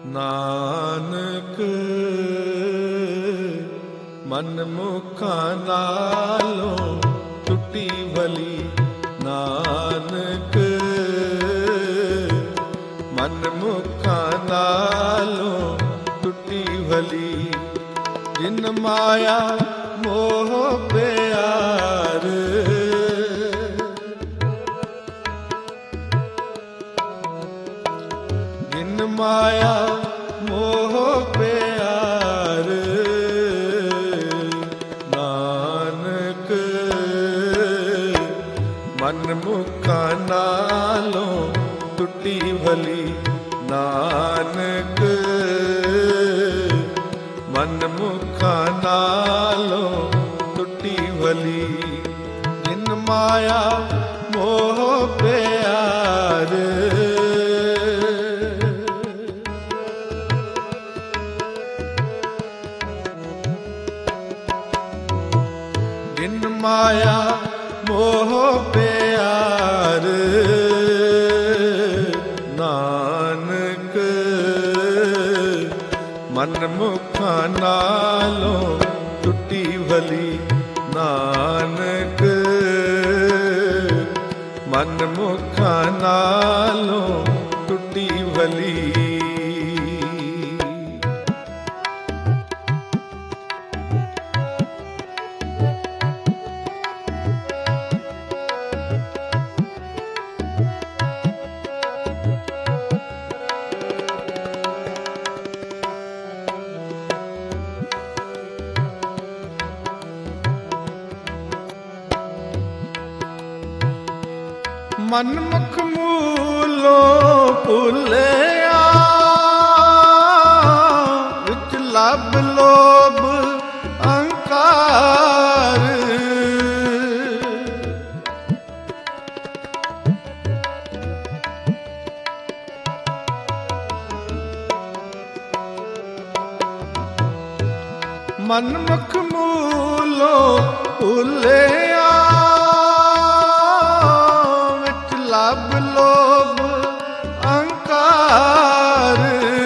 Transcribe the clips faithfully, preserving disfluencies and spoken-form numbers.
ਨਾਨਕ ਮਨ ਮੁਖਾਂ ਨਾਲੋਂ ਟੁੱਟੀ ਭਲੀ, ਨਾਨਕ ਮਨ ਮੁਖਾਂ ਨਾਲੋਂ ਟੁੱਟੀ ਭਲੀ। ਜਿਨ ਮਾਇਆ ਮੋਹ ਪਿਆਰ, ਜਿਨ ਮਾਇਆ ਮੋਹ ਪਿਆਰ, ਨਾਨਕ ਮਨ ਮੁਖਾਂ ਨਾਲੋਂ ਟੁੱਟੀ ਭਲੀ, ਨਾਨਕ ਮਨ ਮੁਖਾਂ ਨਾਲੋਂ ਟੁੱਟੀ ਭਲੀ। ਜਿਨ ਮਾਇਆ ਮੋਹ ਪਿਆਰ, ਜਿਨ ਮਾਇਆ ਮੋਹ ਪਿਆਰ, ਨਾਨਕ ਮਨ ਮੁਖਾਂ ਨਾਲੋਂ ਟੁੱਟੀ ਭਲੀ, ਨਾਨਕ ਮਨ ਮੁਖਾਂ ਨਾਲੋਂ ਟੁੱਟੀ ਭਲੀ। ਮਨ ਮੁਖ ਮੂਲੋਂ ਭੁੱਲਿਆ, ਵਿੱਚ ਲੱਭ ਲੋਭ ਅਹੰਕਾਰ, ਮਨ ਮੁਖ ਮੂਲੋਂ ਭੁੱਲਿਆ, ਲੱਭ ਲੋਭ ਅਹੰਕਾਰ,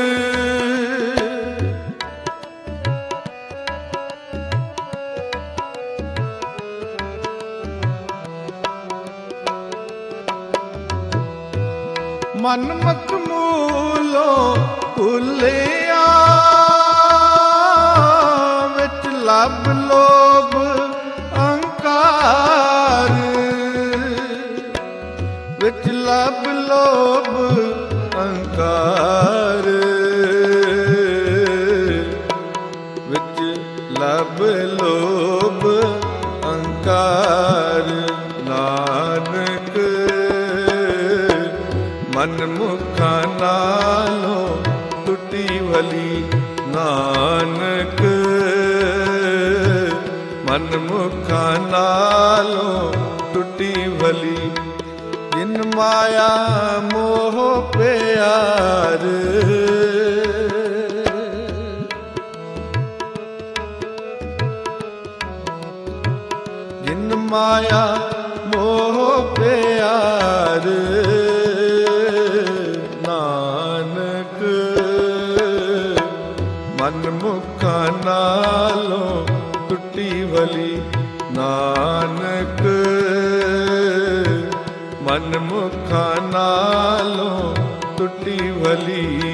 ਮਨ ਮੁਖ ਮੂਲੋਂ ਭੁੱਲਿਆ, ਵਿੱਚ ਲੱਭ ਲੋਭ ਅਹੰਕਾਰ, ਵਿੱਚ ਲੱਭ ਲੋਭ ਅਹੰਕਾਰ, ਵਿੱਚ ਲੱਭ ਲੋਭ ਅਹੰਕਾਰ, ਨਾਨਕ ਮਨ ਮੁਖਾਂ ਨਾਲੋਂ ਟੁੱਟੀ ਭਲੀ, ਨਾਨਕ ਮਨ ਮੁਖਾਂ ਨਾਲੋਂ ਟੁੱਟੀ ਭਲੀ। ਜਿਨ ਮਾਇਆ ਮੋਹ ਪਿਆਰ, ਜਿਨ ਮਾਇਆ ਮੋਹ ਪਿਆਰ, ਨਾਨਕ ਮਨ ਮੁਖਾਂ ਨਾਲੋਂ ਟੁੱਟੀ ਭਲੀ, ਨਾਨਕ ਮਨ ਮੁਖਾਂ ਨਾਲੋਂ ਟੁੱਟੀ ਭਲੀ।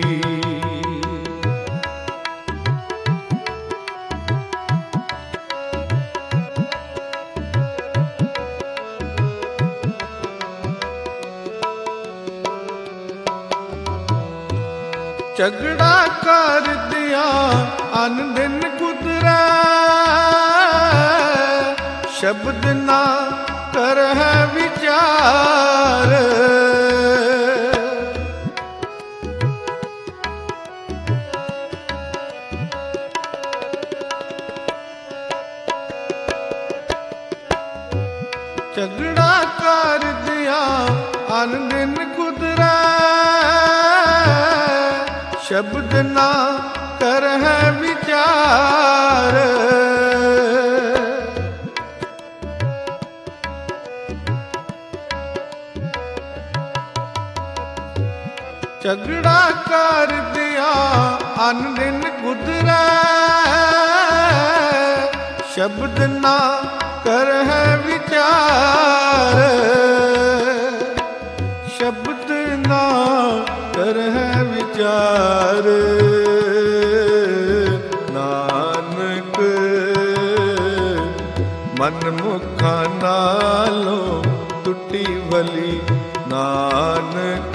ਝਗੜਾ ਕਰਦਿਆਂ ਅਨ ਦਿਨ ਗੁਜ਼ਰੈ, ਸ਼ਬਦ ਨਾ ਕਰਹਿ ਵਿਚਾਰ, ਝਗੜਾ ਕਰਦਿਆਂ ਅਨ ਦਿਨ ਗੁਜ਼ਰੈ, ਸ਼ਬਦ ਨਾ ਕਰਹਿ ਵਿਚਾਰ, ਝਗੜਾ ਕਰਦਿਆਂ ਅਨ ਦਿਨ ਗੁਜ਼ਰੈ। ਸ਼ਬਦ ਨਾ ਕਰਹਿ ਵਿਚਾਰ, ਸ਼ਬਦ ਨਾ ਕਰਹਿ ਵਿਚਾਰ। ਨਾਨਕ ਮਨ ਮੁਖਾਂ ਨਾਲੋਂ ਟੁੱਟੀ ਭਲੀ। ਨਾਨਕ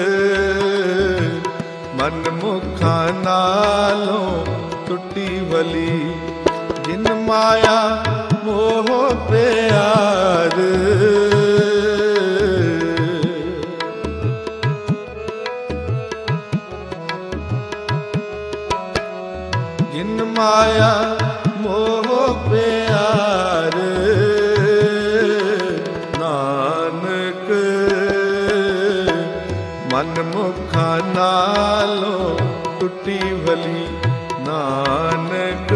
ਮਨ ਮੁਖਾਂ ਨਾਲੋਂ ਟੁੱਟੀ ਭਲੀ। ਜਿਨ ਮਾਇਆ ਮੋਹ ਪਿਆਰ, ਜਿਨ ਮਾਇਆ ਮੋਹ ਪਿਆਰ। ਨਾਨਕ ਮਨ ਮੁਖਾਂ ਨਾਲੋਂ ਟੁੱਟੀ ਭਲੀ। ਨਾਨਕ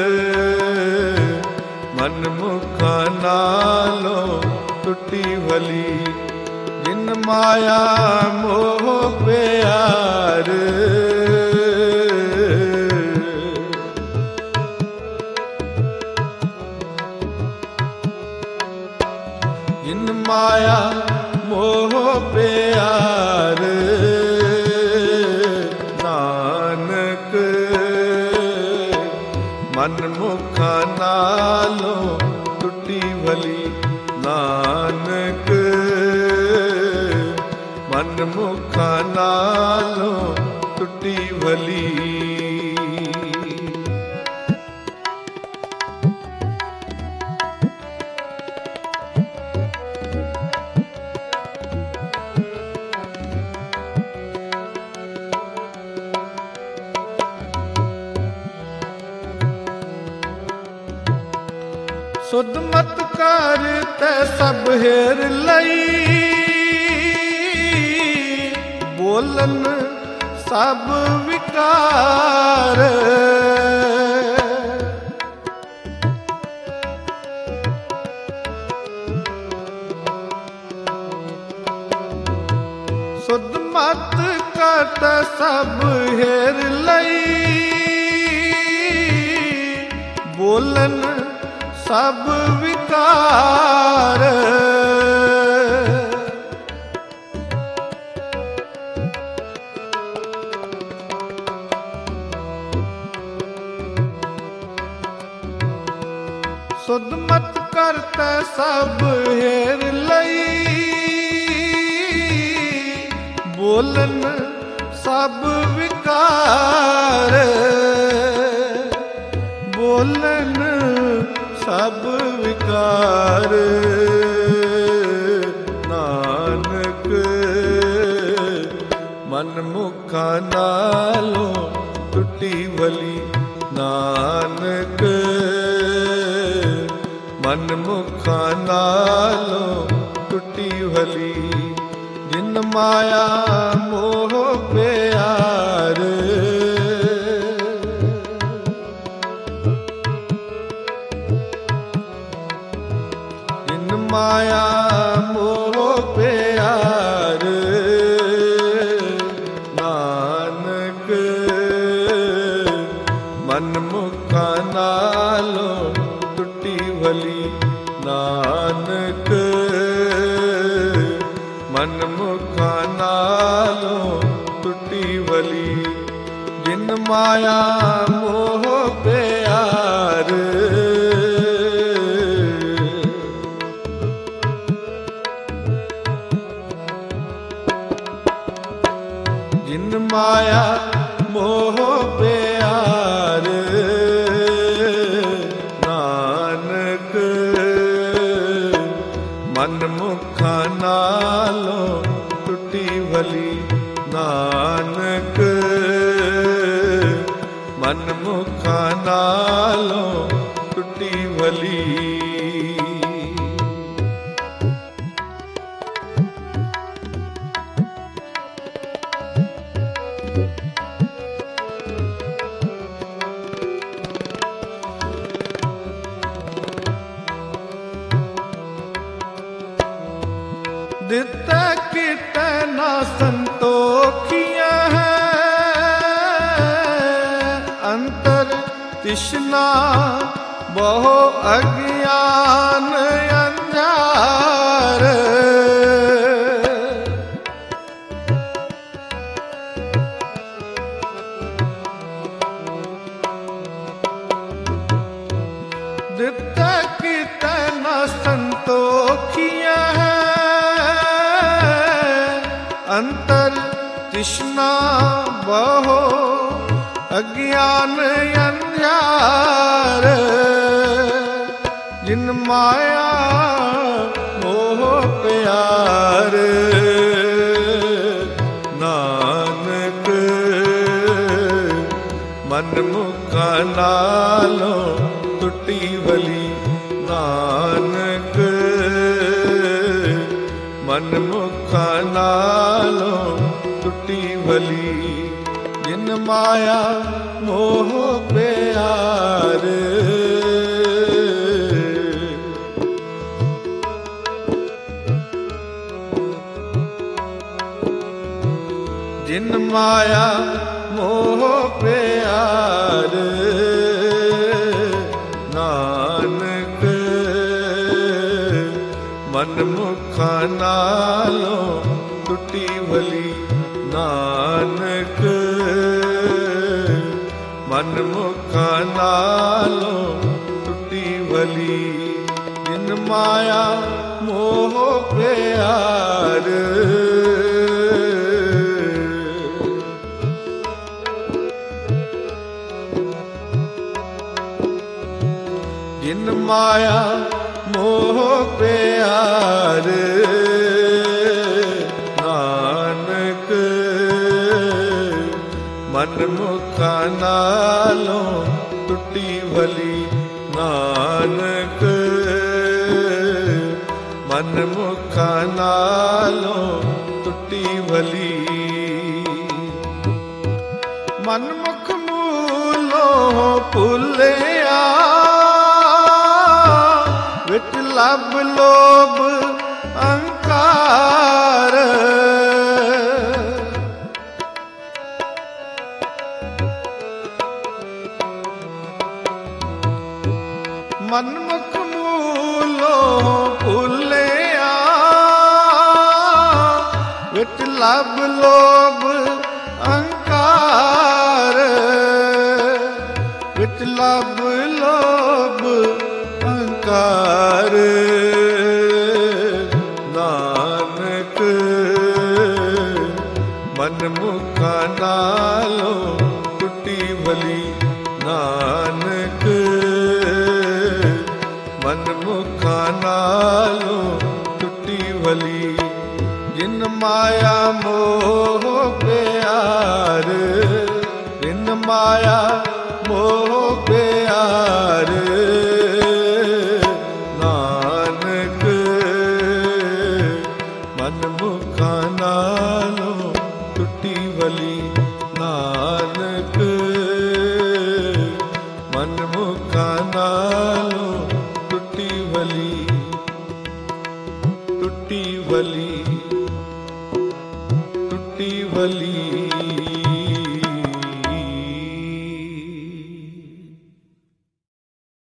ਮਨ ਮੁਖਾਂ ਨਾਲੋਂ ਟੁੱਟੀ ਭਲੀ। ਜਿਨ ਮਾਇਆ ਮੋਹ ਪਿਆਰ, ਜਿਨ ਮਾਇਆ ਮੋਹ ਪਿਆਰ। ਨਾਨਕ ਮਨ ਮੁਖਾਂ ਨਾਲੋਂ ਟੁੱਟੀ ਭਲੀ। ਨਾਨਕ ਮਨ ਮੁਖਾਂ ਨਾਲੋਂ ਟੁੱਟੀ ਭਲੀ। ਸੁਧ ਮਤ ਕਰ ਤੈ ਸਭ ਹੇਰ ਲਈ। ਬੋਲਨ ਸਭ ਵਿਕਾਰ, ਸੁਧ ਮਤ ਕਰ ਤੈ ਸਭ ਹੇਰ ਲਈ। ਬੋਲਨ ਸਭ ਵਿਕਾਰ, ਸੁਧ ਮਤ ਕਰਤੈ ਸਭ ਹੇਰ ਲਈ। ਬੋਲਨ ਸਭ ਵਿਕਾਰ, ਬੋਲਨ ਸਭ ਵਿਕਾਰ। ਨਾਨਕ ਮਨ ਮੁਖਾਂ ਨਾਲੋਂ ਟੁੱਟੀ ਭਲੀ। ਨਾਨਕ ਮਨ ਮੁਖਾਂ ਨਾਲੋਂ ਟੁੱਟੀ ਭਲੀ। ਜਿਨ ਮਾਇਆ ਮੋਹ ਪਿਆਰ, ਮਾਇਆ ਮੋਹ ਪਿਆਰ। ਨਾਨਕ ਮਨ ਮੁਖਾਂ ਨਾਲੋਂ ਟੁੱਟੀ ਭਲੀ। ਨਾਨਕ ਮਨ ਮੁਖਾਂ ਨਾਲੋਂ ਟੁੱਟੀ ਭਲੀ। ਜਿਨ ਮਾਇਆ ਮੋਹ ਪਿਆਰ, ਜਿਨ ਮਾਇਆ ਮੋਹ ਪਿਆਰ। ਨਾਨਕ ਮਨ ਮੁਖਾਂ ਨਾਲੋਂ ਟੁੱਟੀ ਭਲੀ। ਨਾਨਕ ਮਨ ਮੁਖਾਂ ਨਾਲੋਂ ਟੁੱਟੀ ਭਲੀ। ਦਿੱਤਾ ਕਿ ਤ੍ਰਿਸ਼ਨਾ ਬਹੁ ਅਗਿਆਨ ਅੰਧਿਆਰ। ਦਿੱਤਾ ਕੀਤਾ ਨਾ ਸੰਤੋਖੀਆਂ ਹੈ, ਅੰਤਰ ਤ੍ਰਿਸ਼ਨਾ ਬਹੁ ਅਗਿਆਨ ਅੰਧਿਆਰ। ਜਿਨ ਮਾਇਆ ਮੋਹ ਪਿਆਰ, ਨਾਨਕ ਮਨ ਮੁਖਾਂ ਨਾਲੋਂ ਟੁੱਟੀ ਭਲੀ। ਨਾਨਕ ਮਨ ਮੁਖਾਂ ਨਾਲੋਂ ਟੁੱਟੀ ਭਲੀ। ਜਿਨ ਮਾਇਆ ਮੋਹ ਪਿਆਰ, ਜਿਨ ਮਾਇਆ ਮੋਹ ਪਿਆਰ। ਨਾਨਕ ਮਨ ਮੁਖਾਂ ਨਾਲੋਂ ਟੁੱਟੀ ਭਲੀ। ਨਾਨਕ ਮਨ ਮੁਖਾਂ ਨਾਲੋਂ ਟੁੱਟੀ ਭਲੀ। ਜਿਨ ਮਾਇਆ ਮੋਹ ਪਿਆਰ, ਜਿਨ ਮਾਇਆ ਮੋਹ ਪਿਆਰ। ਨਾਨਕ ਮਨ ਮੁਖਾਂ ਨਾਲੋਂ ਟੁੱਟੀ ਭਲੀ। ਨਾਨਕ ਮਨ ਮੁਖਾਂ ਨਾਲੋਂ ਟੁੱਟੀ ਭਲੀ। ਮਨ ਮੁਖ ਮੂਲੋਂ ਭੁੱਲਿਆ, ਵਿਚ ਲਭ ਲੋਭ ਅਹੰਕਾਰ। ਮਨ ਮੁਖ ਮੂਲੋਂ ਭੁੱਲਿਆ, ਵਿਚ ਲਭ ਲੋਭ ਅਹੰਕਾਰ। ਵਿਚ ਲਭ ਲੋਭ ਅਹੰਕਾਰ। ਨਾਨਕ ਮਨ ਮੁਖਾਂ ਨਾਲੋਂ ਟੁੱਟੀ ਭਲੀ। ਨਾਨਕ ਮਨ ਮੁਖਾਂ ਨਾਲੋਂ ਟੁੱਟੀ ਭਲੀ। ਜਿਨ ਮਾਇਆ ਮੋਹ ਪਿਆਰ, ਜਿਨ ਮਾਇਆ ਮੋਹ ਪਿਆਰ। ਨਾਨਕ ਮਨ ਮੁਖਾਂ ਨਾਲੋਂ ਟੁੱਟੀ ਭਲੀ। ਨਾਨਕ ਮਨ ਮੁਖਾਂ ਨਾਲੋਂ ਟੁੱਟੀ ਭਲੀ। ਟੁੱਟੀ ਭਲੀ, ਟੁੱਟੀ ਭਲੀ।